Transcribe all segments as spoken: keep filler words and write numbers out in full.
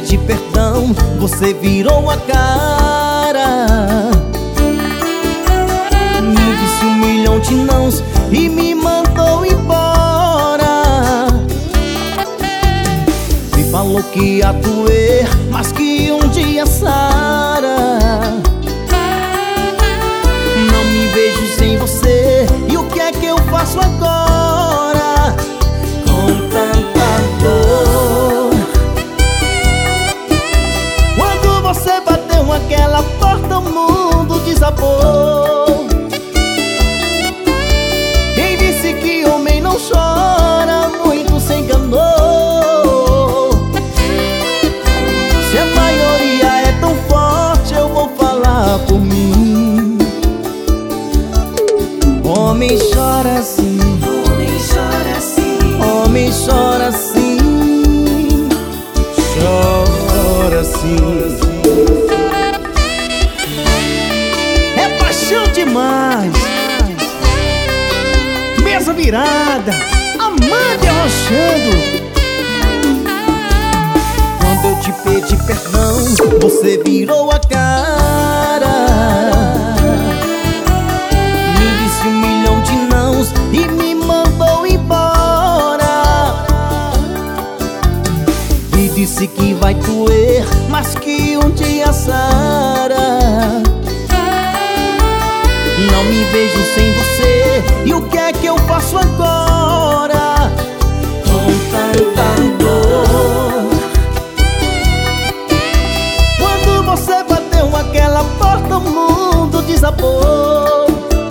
pedi perdão, você virou a cara. Me disse um milhão de nãos e me mandou embora. Me falou que ia doer, mas que um dia sara. Não me vejo sem você, e o que é que eu faço agora? Com tanta dor. Quando você bateu aquela porta, o mundo desabou. Quem disse que homem não chora, muito se enganou. Se a maioria é tão forte, eu vou falar por mim. Homem chora assim, homem chora assim, homem chora assim, chora assim. É paixão demais. Mesa virada, Amanda arrochando. Quando eu te pedi perdão, você virou a cara. Me disse um milhão de nãos e me mandou embora. Me disse que vai doer, mas que um dia sara. Não me vejo sem você, e o que é que eu faço agora? Com tanta dor. Quando você bateu aquela porta, o mundo desabou.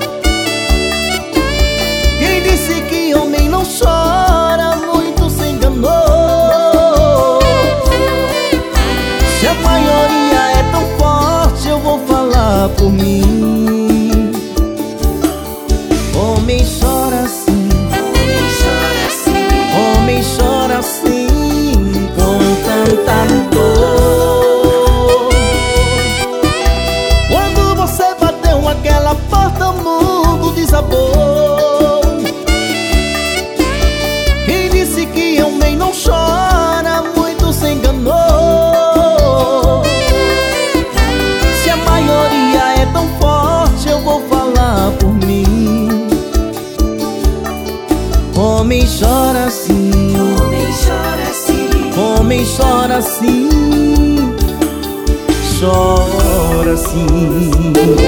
Quem disse que homem não chora, muito se enganou. Se a maioria é tão forte, eu vou falar por mim. Homem chora assim, homem chora assim, homem chora assim, com tanta dor. Quando você bateu aquela porta, o mundo desabou. Quem disse que homem não chora, muito se enganou. Se a maioria é tão forte, eu vou falar por mim. Homem chora assim, homem chora assim, homem chora assim, chora assim.